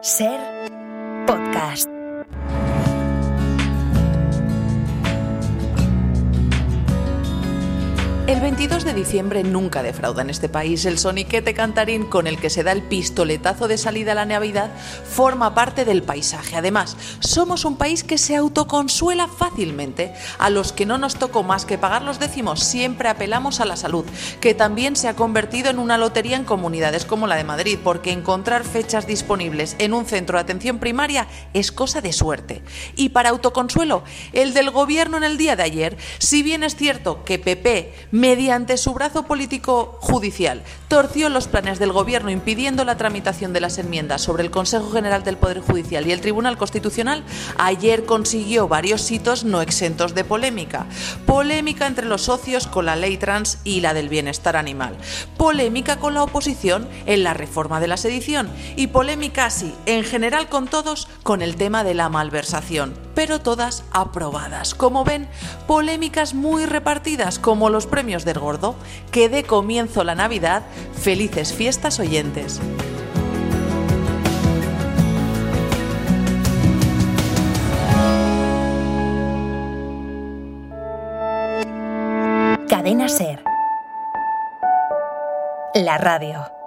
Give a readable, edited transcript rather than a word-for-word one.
Ser podcast. El 22 de diciembre nunca defrauda en este país. El soniquete cantarín con el que se da el pistoletazo de salida a la Navidad forma parte del paisaje. Además, somos un país que se autoconsuela fácilmente. A los que no nos tocó más que pagar los décimos siempre apelamos a la salud, que también se ha convertido en una lotería en comunidades como la de Madrid, porque encontrar fechas disponibles en un centro de atención primaria es cosa de suerte. Y para autoconsuelo, el del gobierno en el día de ayer, si bien es cierto que PP, mediante su brazo político judicial, torció los planes del gobierno impidiendo la tramitación de las enmiendas sobre el Consejo General del Poder Judicial y el Tribunal Constitucional, ayer consiguió varios hitos no exentos de polémica. Polémica entre los socios con la ley trans y la del bienestar animal. Polémica con la oposición en la reforma de la sedición. Y polémica, sí, en general con todos, con el tema de la malversación. Pero todas aprobadas. Como ven, polémicas muy repartidas como los premios del Gordo. Que dé comienzo la Navidad. Felices fiestas, oyentes. Cadena Ser. La radio.